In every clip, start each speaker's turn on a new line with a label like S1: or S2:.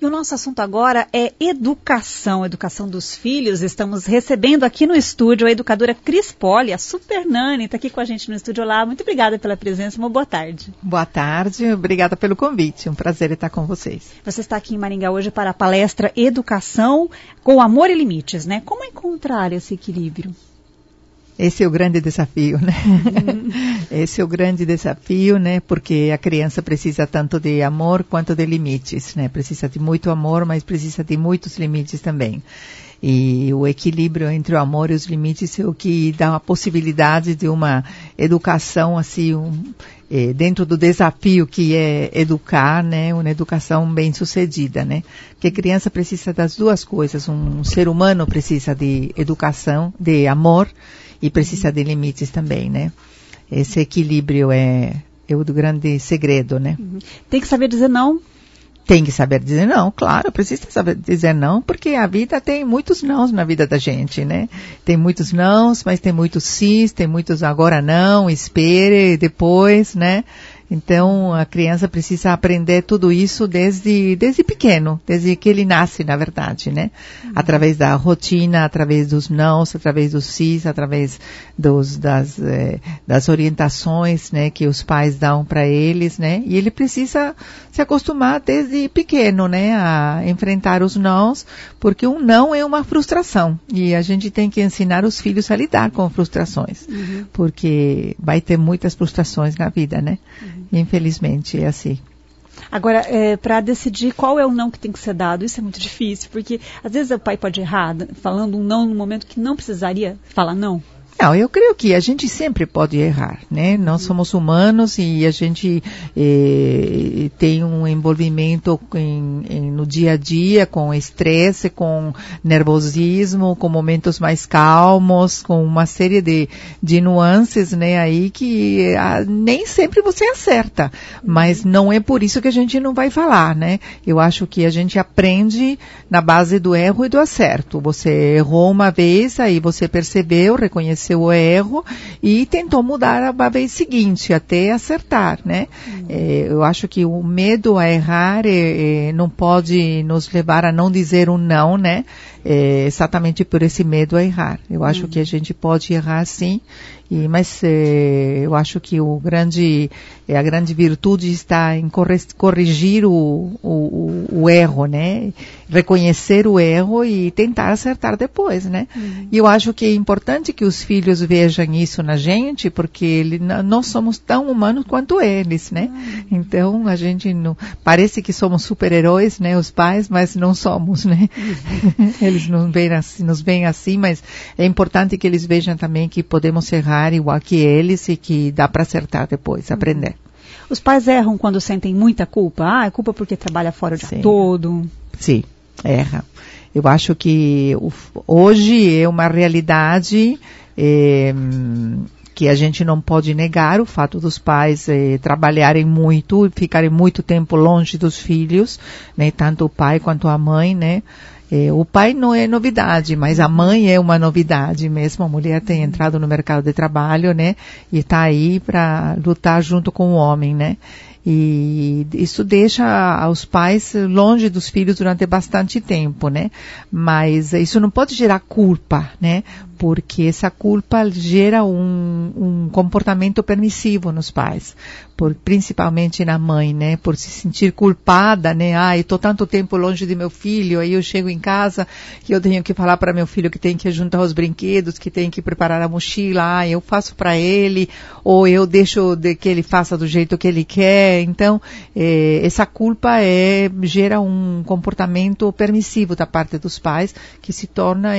S1: E o nosso assunto agora é educação dos filhos. Estamos recebendo aqui no estúdio a educadora Cris Poli, a Super Nani, está aqui com a gente no estúdio. Olá, muito obrigada pela presença, uma boa tarde.
S2: Boa tarde, obrigada pelo convite, um prazer estar com vocês.
S1: Você está aqui em Maringá hoje para a palestra Educação com Amor e Limites, né? Como encontrar esse equilíbrio?
S2: Esse é o grande desafio, né? Esse é o grande desafio, né? Porque a criança precisa tanto de amor quanto de limites, né? Precisa de muito amor, mas precisa de muitos limites também. E o equilíbrio entre o amor e os limites é o que dá a possibilidade de uma educação, assim, dentro do desafio que é educar, né? Uma educação bem-sucedida, né? Porque a criança precisa das duas coisas. Um ser humano precisa de educação, de amor, e precisa de limites também, né? Esse equilíbrio é o do grande segredo, né?
S1: Tem que saber dizer não.
S2: Tem que saber dizer não, claro, precisa saber dizer não, porque a vida tem muitos nãos na vida da gente, né? Tem muitos nãos, mas tem muitos sims, tem muitos agora não, espere, depois, né? Então, a criança precisa aprender tudo isso desde pequeno, desde que ele nasce, na verdade, né? Através da rotina, através dos nãos, através dos sis, através das orientações, né, que os pais dão para eles, né? E ele precisa se acostumar desde pequeno, né, a enfrentar os nãos, porque um não é uma frustração. E a gente tem que ensinar os filhos a lidar com frustrações, porque vai ter muitas frustrações na vida, né? Infelizmente é assim.
S1: Agora, para decidir qual é o não que tem que ser dado, isso é muito difícil, porque às vezes o pai pode errar falando um não no momento que não precisaria falar não.
S2: Não, eu creio que a gente sempre pode errar, né? Nós somos humanos e a gente tem um envolvimento no dia a dia com estresse, com nervosismo, com momentos mais calmos, com uma série de nuances, né? Aí que nem sempre você acerta, mas não é por isso que a gente não vai falar, né? Eu acho que a gente aprende na base do erro e do acerto. Você errou uma vez, aí você percebeu, reconheceu o erro e tentou mudar a vez seguinte, até acertar, né? Eu acho que o medo a errar não pode nos levar a não dizer um não, né? Exatamente por esse medo a errar. Eu acho que a gente pode errar sim, mas eu acho que a grande virtude está em corrigir o erro, né? Reconhecer o erro e tentar acertar depois, né? E eu acho que é importante que os filhos vejam isso na gente, porque nós somos tão humanos quanto eles, né? Então, a gente parece que somos super-heróis, né? Os pais, mas não somos, né? Eles nos veem assim, mas é importante que eles vejam também que podemos errar igual que eles e que dá para acertar depois, aprender.
S1: Os pais erram quando sentem muita culpa? É culpa porque trabalha fora o dia todo?
S2: Sim, erra. Eu acho que hoje é uma realidade que a gente não pode negar, o fato dos pais trabalharem muito e ficarem muito tempo longe dos filhos, né? Tanto o pai quanto a mãe, né? O pai não é novidade, mas a mãe é uma novidade mesmo. A mulher tem entrado no mercado de trabalho, né? E está aí para lutar junto com o homem, né? E isso deixa os pais longe dos filhos durante bastante tempo, né? Mas isso não pode gerar culpa, né? Porque essa culpa gera um comportamento permissivo nos pais, principalmente na mãe, né? Por se sentir culpada, né? Eu estou tanto tempo longe de meu filho, aí eu chego em casa e eu tenho que falar para meu filho que tem que juntar os brinquedos, que tem que preparar a mochila, eu faço para ele, ou eu deixo que ele faça do jeito que ele quer. Então, essa culpa gera um comportamento permissivo da parte dos pais, que se torna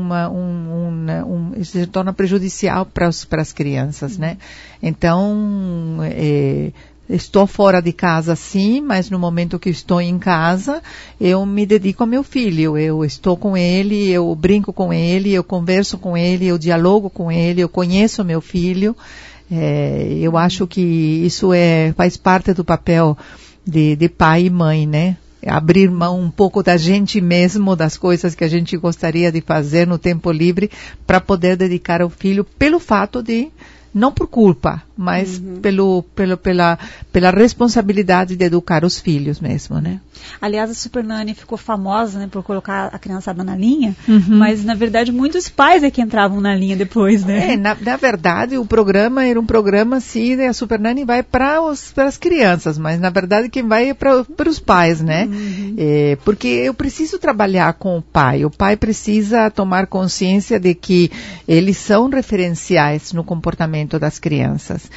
S2: se torna prejudicial para as crianças, né? Então, estou fora de casa sim, mas no momento que estou em casa, eu me dedico ao meu filho, eu estou com ele, eu brinco com ele, eu converso com ele, eu dialogo com ele, eu conheço meu filho. Eu acho que isso faz parte do papel de pai e mãe, né? Abrir mão um pouco da gente mesmo, das coisas que a gente gostaria de fazer no tempo livre, para poder dedicar ao filho, pelo fato de não por culpa, mas pela responsabilidade de educar os filhos mesmo, né?
S1: Aliás, a Super Nanny ficou famosa, né, por colocar a criançada na linha, mas na verdade muitos pais é que entravam na linha depois, né?
S2: Na verdade o programa era um programa assim, a Super Nanny vai para as crianças, mas na verdade quem vai é para os pais, né? Porque eu preciso trabalhar com o pai precisa tomar consciência de que eles são referenciais no comportamento das crianças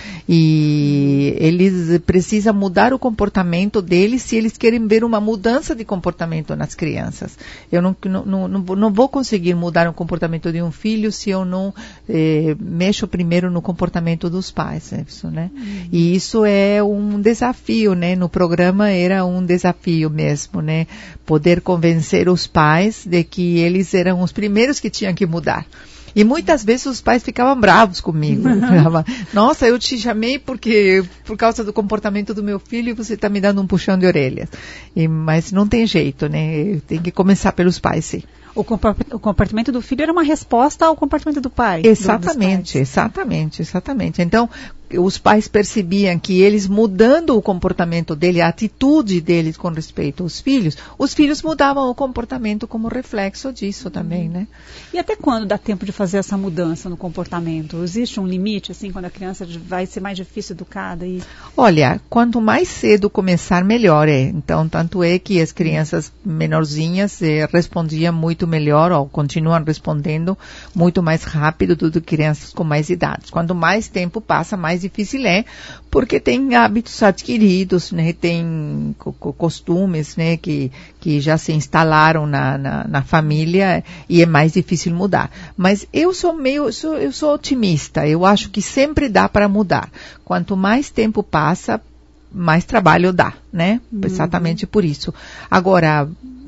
S2: e eles precisam mudar o comportamento deles se eles querem ver uma mudança de comportamento nas crianças. Eu não vou conseguir mudar o comportamento de um filho se eu não mexo primeiro no comportamento dos pais, né? E isso é um desafio, né? No programa era um desafio mesmo, né? Poder convencer os pais de que eles eram os primeiros que tinham que mudar. E muitas vezes os pais ficavam bravos comigo. Falavam, nossa, eu te chamei por causa do comportamento do meu filho e você está me dando um puxão de orelhas. Mas não tem jeito, né? Tem que começar pelos pais, sim.
S1: O comportamento do filho era uma resposta ao comportamento do pai.
S2: Exatamente. Então, os pais percebiam que eles mudando o comportamento dele, a atitude deles com respeito aos filhos, os filhos mudavam o comportamento como reflexo disso também, né?
S1: E até quando dá tempo de fazer essa mudança no comportamento? Existe um limite, assim, quando a criança vai ser mais difícil educada?
S2: Olha, quanto mais cedo começar, melhor é. Então, tanto é que as crianças menorzinhas respondiam muito melhor, ou continuam respondendo muito mais rápido do que crianças com mais idade. Quanto mais tempo passa, mais difícil é, porque tem hábitos adquiridos, né? Tem costumes, né? Que já se instalaram na família e é mais difícil mudar. Mas eu sou otimista. Eu acho que sempre dá para mudar. Quanto mais tempo passa, mais trabalho dá, né? Exatamente por isso. Agora,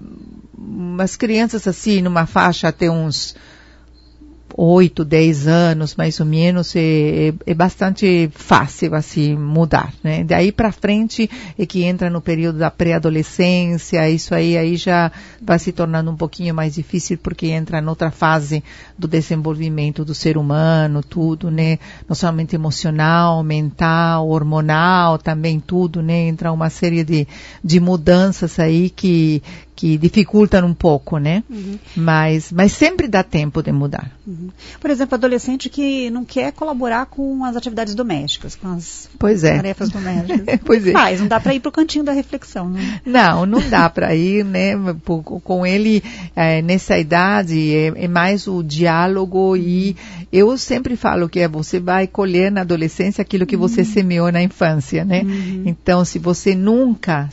S2: as crianças assim, numa faixa até uns 8, 10 anos, mais ou menos, é bastante fácil, assim, mudar, né? Daí para frente é que entra no período da pré-adolescência, isso aí já vai se tornando um pouquinho mais difícil, porque entra noutra fase do desenvolvimento do ser humano, tudo, né? Não somente emocional, mental, hormonal, também tudo, né? Entra uma série de mudanças aí que dificultam um pouco, né? Mas sempre dá tempo de mudar.
S1: Por exemplo, adolescente que não quer colaborar com as atividades domésticas, com as tarefas domésticas.
S2: Pois é.
S1: Não dá para ir para o cantinho da reflexão, né?
S2: Não dá para ir, né? Com ele, nessa idade, é mais o diálogo e eu sempre falo que você vai colher na adolescência aquilo que você semeou na infância, né? Então, se você nunca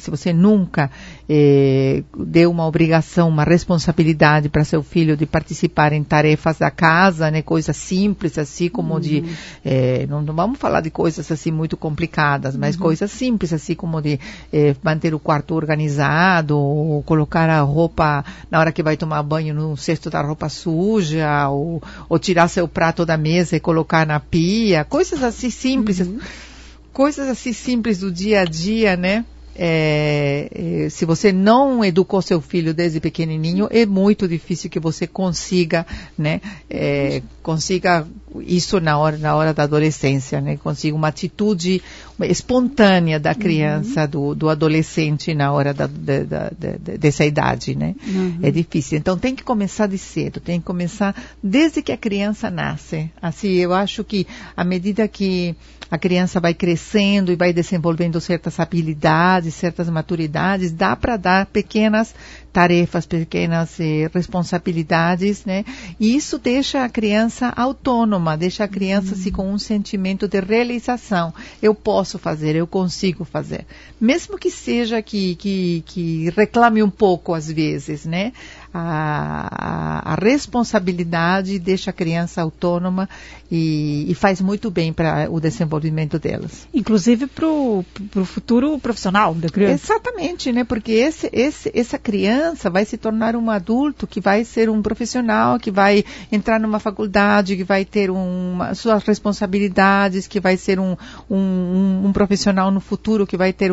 S2: deu uma obrigação, uma responsabilidade para seu filho de participar em tarefas da casa, né, coisas simples, assim como não vamos falar de coisas assim muito complicadas, mas coisas simples, assim como de manter o quarto organizado, ou colocar a roupa na hora que vai tomar banho no cesto da roupa suja, ou tirar seu prato da mesa e colocar na pia, coisas assim simples, coisas assim simples do dia a dia, né? Se você não educou seu filho desde pequenininho, é muito difícil que você consiga, né, consiga isso na hora da adolescência, né, consiga uma atitude espontânea da criança, do adolescente na hora dessa idade, né? É difícil. Então tem que começar de cedo, tem que começar desde que a criança nasce. Assim, eu acho que à medida que a criança vai crescendo e vai desenvolvendo certas habilidades, certas maturidades, dá para dar pequenas tarefas, pequenas responsabilidades, né? E isso deixa a criança autônoma, deixa a criança assim, com um sentimento de realização. Eu posso fazer, eu consigo fazer. Mesmo que seja que reclame um pouco às vezes, né? A responsabilidade deixa a criança autônoma e faz muito bem para o desenvolvimento delas.
S1: Inclusive para o futuro profissional da criança.
S2: Exatamente, né? Porque essa criança vai se tornar um adulto que vai ser um profissional, que vai entrar numa faculdade, que vai ter suas responsabilidades, que vai ser um profissional no futuro, que vai ter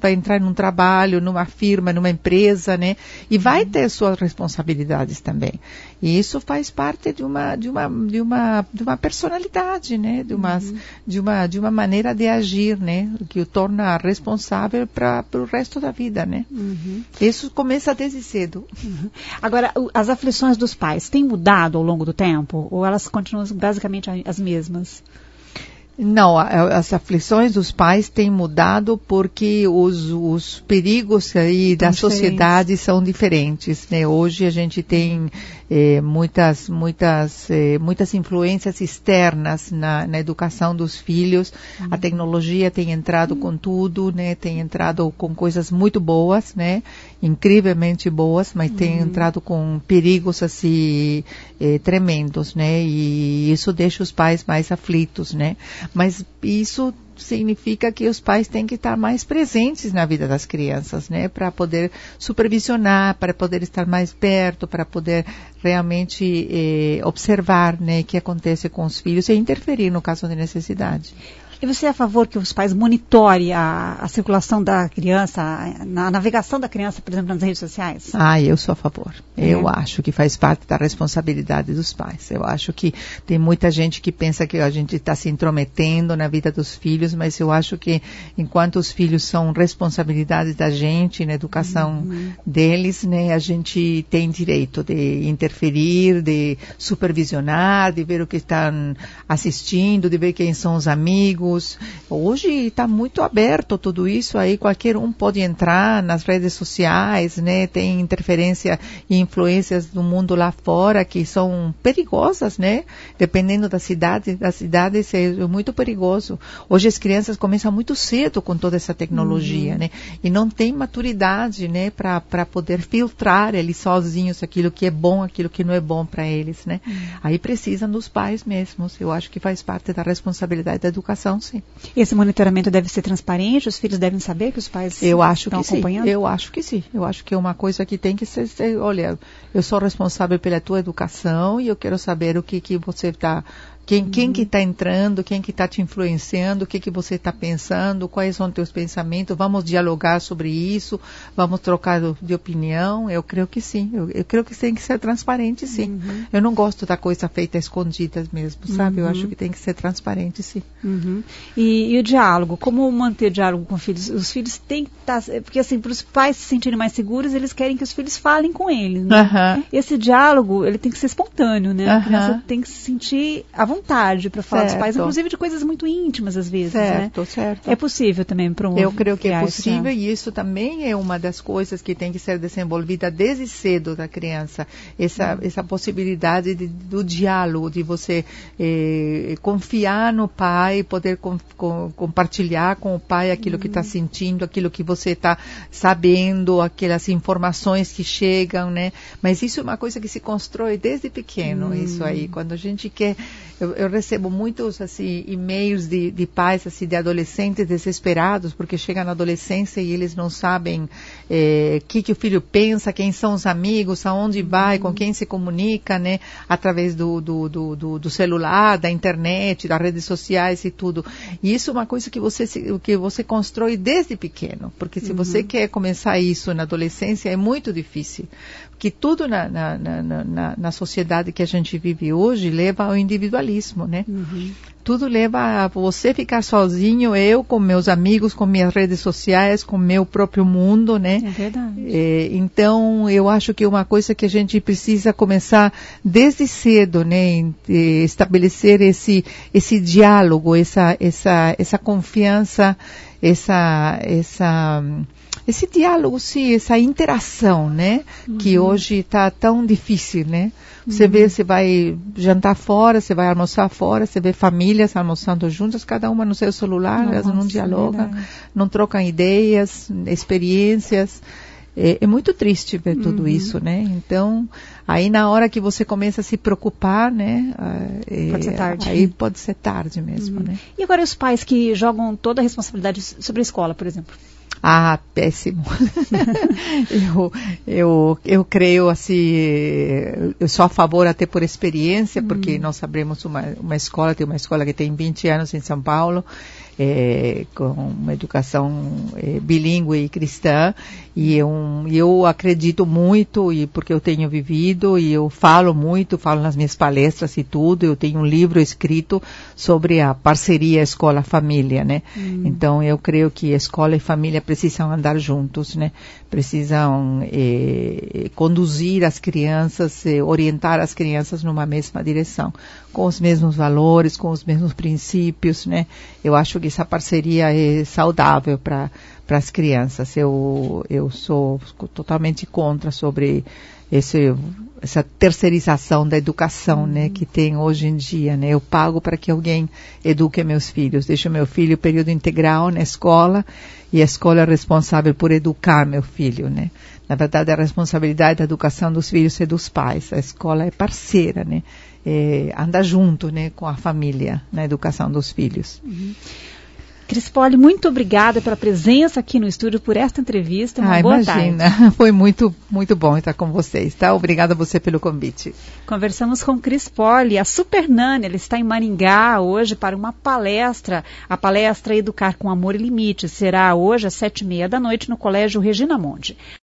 S2: vai entrar num trabalho, numa firma, numa empresa, né? E vai ter suas responsabilidades também. E isso faz parte de uma personalidade, né? De uma maneira de agir, né? Que o torna responsável para o resto da vida, né? Isso começa desde cedo.
S1: Agora, as aflições dos pais têm mudado ao longo do tempo? Ou elas continuam basicamente as mesmas?
S2: Não, as aflições dos pais têm mudado porque os perigos aí da sociedade são diferentes, né? Hoje a gente tem muitas influências externas na educação dos filhos. A tecnologia tem entrado com tudo, né? Tem entrado com coisas muito boas, né? Incrivelmente boas, mas tem entrado com perigos assim tremendos, né? E isso deixa os pais mais aflitos, né? Mas isso significa que os pais têm que estar mais presentes na vida das crianças, né? Para poder supervisionar, para poder estar mais perto, para poder realmente observar, né, o que acontece com os filhos e interferir no caso de necessidade.
S1: E você é a favor que os pais monitorem a circulação da criança, a navegação da criança, por exemplo, nas redes sociais?
S2: Eu sou a favor. Eu acho que faz parte da responsabilidade dos pais. Eu acho que tem muita gente que pensa que a gente está se intrometendo na vida dos filhos, mas eu acho que enquanto os filhos são responsabilidade da gente, na educação deles, né, a gente tem direito de interferir, de supervisionar, de ver o que estão assistindo, de ver quem são os amigos. Hoje está muito aberto tudo isso aí, qualquer um pode entrar nas redes sociais, né? Tem interferência e influências do mundo lá fora que são perigosas, né? Dependendo das cidades é muito perigoso. Hoje as crianças começam muito cedo com toda essa tecnologia, né? E não tem maturidade, né? Para poder filtrar eles sozinhos aquilo que é bom, aquilo que não é bom para eles, né? Aí precisam dos pais mesmos. Eu acho que faz parte da responsabilidade da educação. Sim.
S1: Esse monitoramento deve ser transparente? Os filhos devem saber que os pais estão acompanhando?
S2: Eu acho que sim. Eu acho que é uma coisa que tem que ser, olha, eu sou responsável pela tua educação e eu quero saber o que você está... Quem que está entrando, quem que está te influenciando, o que você está pensando, quais são os teus pensamentos, vamos dialogar sobre isso, vamos trocar de opinião. Eu creio que sim, eu creio que tem que ser transparente, sim. Eu não gosto da coisa feita escondidas mesmo, sabe? Eu acho que tem que ser transparente, sim.
S1: E o diálogo, como manter diálogo com filhos? Os filhos têm que estar, porque assim, para os pais se sentirem mais seguros, eles querem que os filhos falem com eles, né? Esse diálogo, ele tem que ser espontâneo, né? A criança tem que se sentir à vontade para falar dos pais, inclusive de coisas muito íntimas às vezes,
S2: certo.
S1: É possível também para
S2: Eu creio que é possível e isso também é uma das coisas que tem que ser desenvolvida desde cedo da criança, essa possibilidade do diálogo, de você confiar no pai, poder compartilhar com o pai aquilo que está sentindo, aquilo que você está sabendo, aquelas informações que chegam, né? Mas isso é uma coisa que se constrói desde pequeno, isso aí. Quando a gente quer... Eu recebo muitos assim, e-mails de pais, assim, de adolescentes desesperados, porque chegam na adolescência e eles não sabem o que o filho pensa, quem são os amigos, aonde vai, com quem se comunica, né? Através do celular, da internet, das redes sociais e tudo. E isso é uma coisa que você constrói desde pequeno, porque se você quer começar isso na adolescência é muito difícil. Que tudo na sociedade que a gente vive hoje leva ao individualismo, né? Tudo leva a você ficar sozinho, eu com meus amigos, com minhas redes sociais, com meu próprio mundo, né?
S1: É verdade.
S2: Então, eu acho que é uma coisa que a gente precisa começar desde cedo, né? Estabelecer esse diálogo, essa confiança, esse diálogo, sim, essa interação, né? Que hoje está tão difícil, né? Você vai jantar fora, você vai almoçar fora, você vê famílias almoçando juntas, cada uma no seu celular, elas não dialogam, não trocam ideias, experiências. É muito triste ver tudo isso, né? Então, aí na hora que você começa a se preocupar, né?
S1: Pode ser tarde.
S2: Aí pode ser tarde mesmo, né?
S1: E agora os pais que jogam toda a responsabilidade sobre a escola, por exemplo?
S2: Péssimo. eu creio assim, eu sou a favor até por experiência, porque nós abrimos uma escola, tem uma escola que tem 20 anos em São Paulo, com uma educação bilíngue e cristã, e eu acredito muito, e porque eu tenho vivido, e eu falo muito, falo nas minhas palestras e tudo, eu tenho um livro escrito sobre a parceria escola-família, né? Então eu creio que escola e família precisam andar juntos, né? Precisam conduzir as crianças, orientar as crianças numa mesma direção, com os mesmos valores, com os mesmos princípios, né? Eu acho que essa parceria é saudável para as crianças. Eu sou totalmente contra sobre essa terceirização da educação, né, que tem hoje em dia, né? Eu pago para que alguém eduque meus filhos, deixo meu filho período integral na escola, e a escola é responsável por educar meu filho, né? Na verdade, a responsabilidade da educação dos filhos é dos pais, a escola é parceira, né? Anda junto, né, com a família na educação dos filhos.
S1: Cris Poli, muito obrigada pela presença aqui no estúdio, por esta entrevista. Uma boa tarde.
S2: Foi muito, muito bom estar com vocês, tá? Obrigada a você pelo convite.
S1: Conversamos com Cris Poli, a Super Nani. Ela está em Maringá hoje para uma palestra. A palestra Educar com Amor e Limites será hoje às 7h30 da noite no Colégio Regina Monde.